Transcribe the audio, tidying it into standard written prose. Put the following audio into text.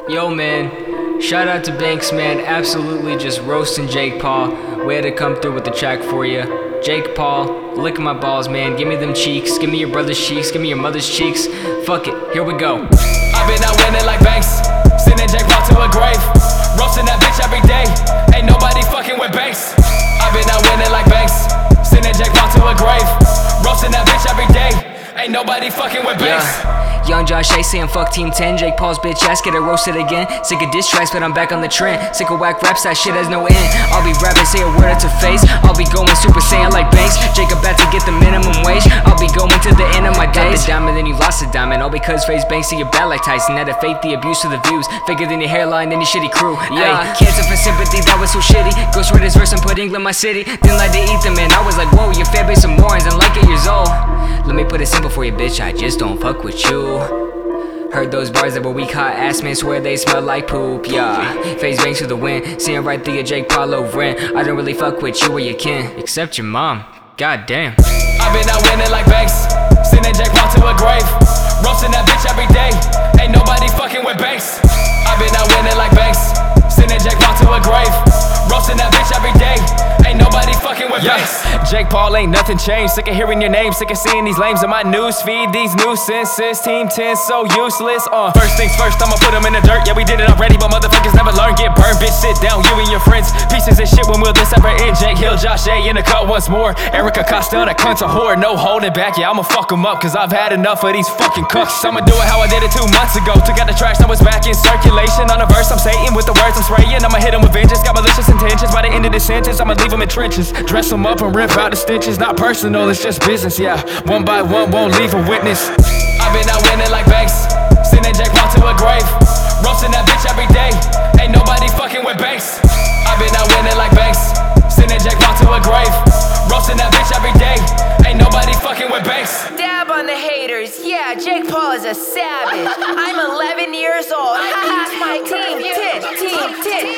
Yo, man, shout out to Banks, man. Absolutely just roasting Jake Paul. We had to come through with the track for you. Jake Paul, lick my balls, man. Give me them cheeks. Give me your brother's cheeks. Give me your mother's cheeks. Fuck it, here we go. I've been out winning like Banks, sending Jake Paul to a grave, roasting that bitch every day. Ain't nobody fucking with Banks. I've been out winning like Banks, sending Jake Paul to a grave, roasting that bitch every day. Ain't nobody fucking with Banks. Young Josh A saying fuck Team 10. Jake Paul's bitch ass get it roasted again. Sick of diss tracks, but I'm back on the trend. Sick of whack raps, that shit has no end. I'll be rapping, say a word to face. I'll be going Super Saiyan like Banks. Jake about to get the minimum wage. I'll be going to the end of my days. Got the diamond, then you lost the diamond. All because face Banks see you bad like Tyson. Had to fake the abuse of the views. Faker than your hairline, then your shitty crew. Yeah, cancer for sympathy, that was so shitty. Ghost wrote his verse and put England my city. Didn't like to eat them, man. I was like, whoa, your fan base of morons and like 8 years old. Let me put it simple for you, bitch. I just don't fuck with you. Heard those bars that were weak, hot ass men swear they smell like poop, yeah. Face Banks with the win, seeing right through your Jake Paul over in. I don't really fuck with you or your kin, except your mom, god damn. I've been out winning like Banks, sending Jake Paul to a grave, roasting that bitch every day. Ain't nobody fucking with Banks. I've been out winning like Banks, sending Jake Paul to a grave, roasting that bitch every day. Ain't nobody fucking with Banks. Jake Paul ain't nothing changed. Sick of hearing your name, sick of seeing these lames in my news feed. These nuisances, Team 10 so useless. First things first, I'ma put them in the dirt. Yeah, we did it already, but motherfuckers never learn. Get burned, bitch, sit down, you and your friends. Pieces of shit when will this ever end? Jake Hill, Josh A in the cut once more. Erica Costello, that cunt's a whore, no holding back. Yeah, I'ma fuck them up, cause I've had enough of these fucking cooks. I'ma do it how I did it 2 months ago. Took out the trash, now it's back in circulation. On a verse, I'm Satan with the words I'm spraying. I'ma hit them with vengeance, got malicious intentions. By the end of the sentence, I'ma leave them in trenches. Dress them up and rip out the stitches. Not personal, it's just business, yeah. One by one, won't leave a witness. I've been out winning like Banks, sending Jake Paul to a grave, roasting that bitch every day. Ain't nobody fucking with Banks. I've been out winning like Banks, sending Jake Paul to a grave, roasting that bitch every day. Ain't nobody fucking with Banks. Dab on the haters, yeah, Jake Paul is a savage. I'm 11 years old. It's my team 10, team 10.